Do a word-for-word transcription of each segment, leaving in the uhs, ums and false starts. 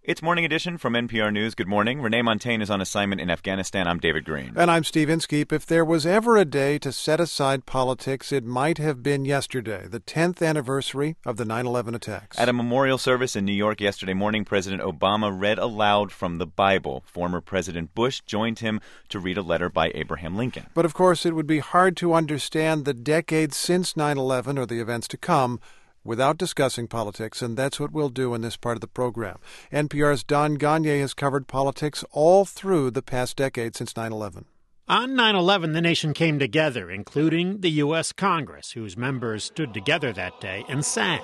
It's Morning Edition from N P R News. Good morning. Renee Montagne is on assignment in Afghanistan. I'm David Green. And I'm Steve Inskeep. If there was ever a day to set aside politics, it might have been yesterday, the tenth anniversary of the nine eleven attacks. At a memorial service in New York yesterday morning, President Obama read aloud from the Bible. Former President Bush joined him to read a letter by Abraham Lincoln. But of course, it would be hard to understand the decades since nine eleven or the events to come without discussing politics, and that's what we'll do in this part of the program. N P R's Don Gonyea has covered politics all through the past decade since nine eleven. On nine eleven, the nation came together, including the U S Congress, whose members stood together that day and sang.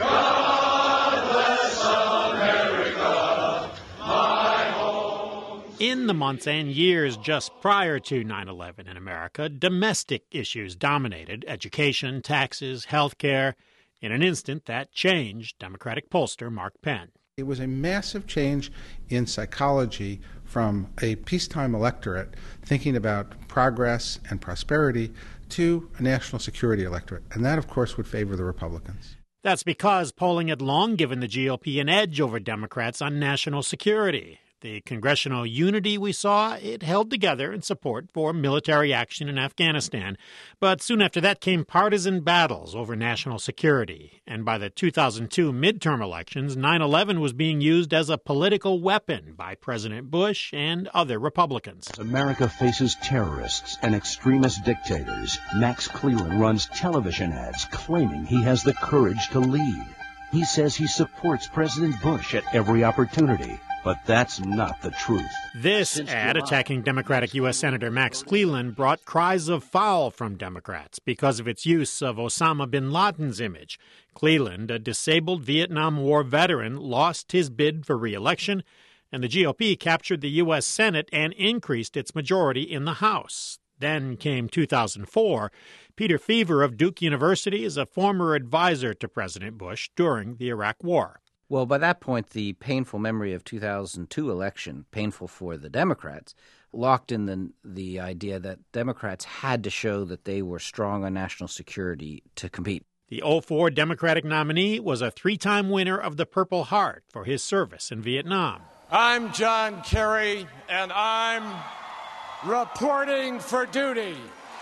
God bless America, my home. In the months and years just prior to nine eleven in America, domestic issues dominated education, taxes, health care. In an instant, that changed, Democratic pollster Mark Penn. It was a massive change in psychology from a peacetime electorate thinking about progress and prosperity to a national security electorate. And that, of course, would favor the Republicans. That's because polling had long given the G O P an edge over Democrats on national security. The congressional unity we saw, it held together in support for military action in Afghanistan. But soon after that came partisan battles over national security. And by the two thousand two midterm elections, nine eleven was being used as a political weapon by President Bush and other Republicans. America faces terrorists and extremist dictators. Max Cleland runs television ads claiming he has the courage to lead. He says he supports President Bush at every opportunity. But that's not the truth. This Since ad July, attacking Democratic U S Senator Max Cleland brought cries of foul from Democrats because of its use of Osama bin Laden's image. Cleland, a disabled Vietnam War veteran, lost his bid for re-election, and the G O P captured the U S Senate and increased its majority in the House. Then came two thousand four. Peter Feaver of Duke University is a former advisor to President Bush during the Iraq War. Well, by that point, the painful memory of two thousand two election, painful for the Democrats, locked in the the idea that Democrats had to show that they were strong on national security to compete. The oh four Democratic nominee was a three-time winner of the Purple Heart for his service in Vietnam. I'm John Kerry, and I'm reporting for duty.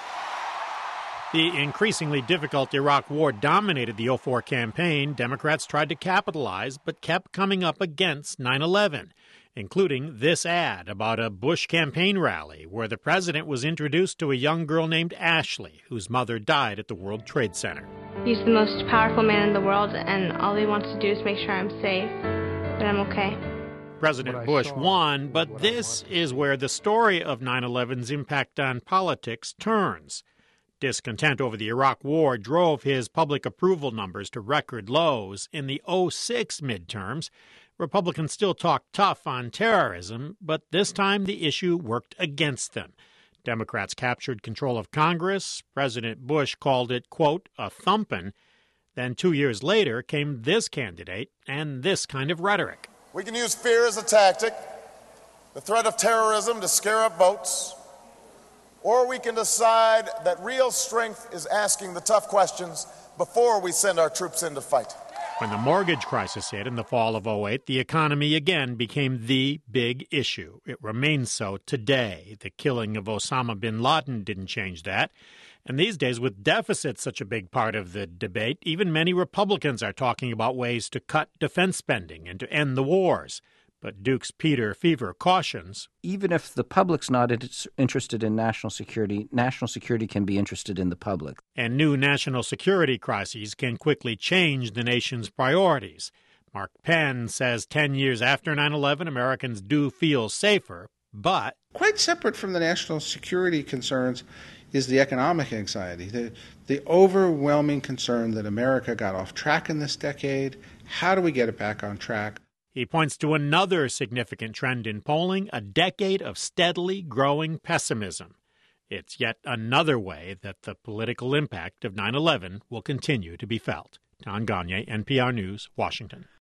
The increasingly difficult Iraq War dominated the oh four campaign. Democrats tried to capitalize, but kept coming up against nine eleven, including this ad about a Bush campaign rally where the president was introduced to a young girl named Ashley, whose mother died at the World Trade Center. He's the most powerful man in the world, and all he wants to do is make sure I'm safe, but I'm okay. President Bush won, but this is where the story of nine eleven's impact on politics turns. Discontent over the Iraq War drove his public approval numbers to record lows. In the oh six midterms, Republicans still talked tough on terrorism, but this time the issue worked against them. Democrats captured control of Congress. President Bush called it, quote, a thumpin'. Then two years later came this candidate and this kind of rhetoric. We can use fear as a tactic, the threat of terrorism to scare up votes. Or we can decide that real strength is asking the tough questions before we send our troops in to fight. When the mortgage crisis hit in the fall of oh eight, the economy again became the big issue. It remains so today. The killing of Osama bin Laden didn't change that. And these days, with deficits such a big part of the debate, even many Republicans are talking about ways to cut defense spending and to end the wars. But Duke's Peter Feaver cautions. Even if the public's not interested in national security, national security can be interested in the public. And new national security crises can quickly change the nation's priorities. Mark Penn says ten years after nine eleven, Americans do feel safer, but... Quite separate from the national security concerns is the economic anxiety, the, the overwhelming concern that America got off track in this decade. How do we get it back on track? He points to another significant trend in polling, a decade of steadily growing pessimism. It's yet another way that the political impact of nine eleven will continue to be felt. Don Gonyea, N P R News, Washington.